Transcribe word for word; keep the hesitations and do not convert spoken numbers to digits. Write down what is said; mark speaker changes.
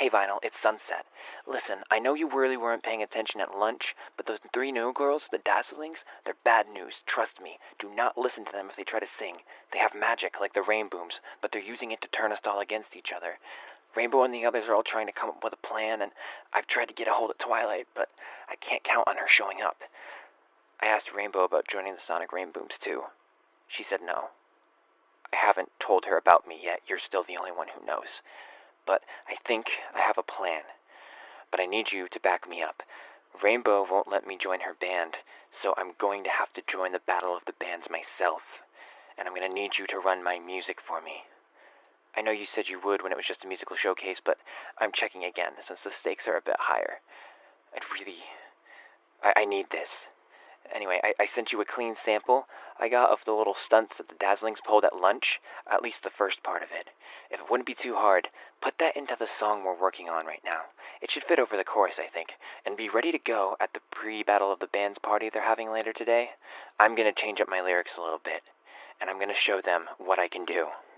Speaker 1: Hey Vinyl, it's Sunset. Listen, I know you really weren't paying attention at lunch, but those three new girls, the Dazzlings, they're bad news. Trust me. Do not listen to them if they try to sing. They have magic like the Rainbooms, but they're using it to turn us all against each other. Rainbow and the others are all trying to come up with a plan, and I've tried to get a hold of Twilight, but I can't count on her showing up. I asked Rainbow about joining the Sonic Rainbooms too. She said no. I haven't told her about me yet. You're still the only one who knows. But I think I have a plan. But I need you to back me up. Rainbow won't let me join her band, so I'm going to have to join the Battle of the Bands myself. And I'm going to need you to run my music for me. I know you said you would when it was just a musical showcase, but I'm checking again since the stakes are a bit higher. I'd really... I, I need this. Anyway, I, I sent you a clean sample I got of the little stunts that the Dazzlings pulled at lunch, at least the first part of it. If it wouldn't be too hard, put that into the song we're working on right now. It should fit over the chorus, I think, and be ready to go at the pre-Battle of the Bands party they're having later today. I'm gonna change up my lyrics a little bit, and I'm gonna show them what I can do.